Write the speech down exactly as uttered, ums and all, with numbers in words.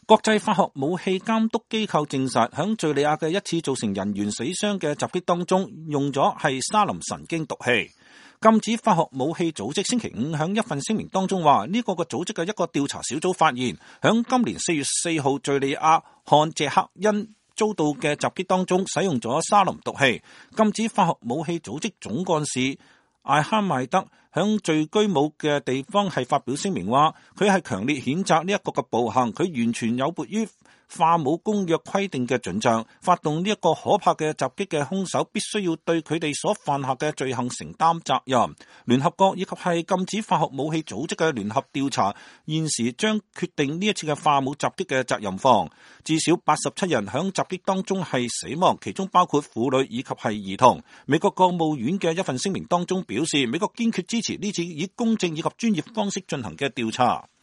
國際化學武器監督機構證實，響敘利亞嘅一次造成人員死傷嘅襲擊當中，用咗係沙林神經毒氣。禁止化學武器組織星期五響一份聲明當中話，呢個個組織嘅一個調查小組發現，響今年四月四號敘利亞漢謝克恩遭到嘅襲擊當中，使用咗沙林毒氣。禁止化學武器組織總幹事艾哈邁德響聚居武嘅地方係發表聲明話，佢係強烈譴責呢一個嘅暴行，佢完全有悖於化武公約規定嘅準則，發動呢一個可怕嘅襲擊嘅兇手必須要對佢哋所犯下嘅罪行承擔責任。聯合國以及係禁止化學武器組織嘅聯合調查現時將決定呢一次嘅化武襲擊嘅責任方。至少八十七人響襲擊當中係死亡，其中包括婦女以及係兒童。美國國務院嘅一份聲明當中表示，美國堅決支持呢次以公正以及專業方式進行嘅調查。